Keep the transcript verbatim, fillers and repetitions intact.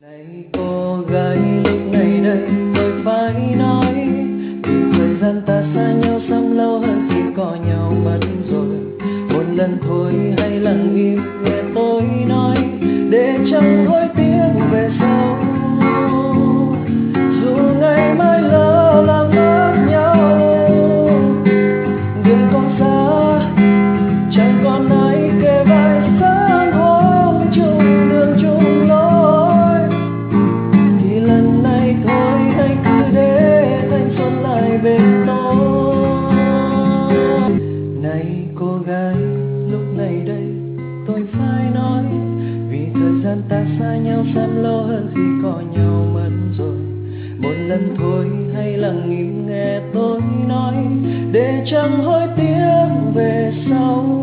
Này cô gái lúc này đây tôi phải nói, vì thời gian ta xa nhau xăm lâu hơn khi có nhau mất rồi. Một lần thôi hay lặng im nghe tôi nói, để chẳng hối tiếc về sau. Dù ngày mai lỡ làm mất nhau, đường còn xa chẳng còn ai kề vai sáng hôm chung đường chung lối, thì lần này thôi hãy cứ để thanh xuân lại bên tôi. Này cô gái lúc này đây tôi phải nói, vì thời gian ta xa nhau xăm lâu hơn khi có nhau mất rồi. Một lần thôi hãy lặng im nghe tôi nói, để chẳng hối tiếc về sau.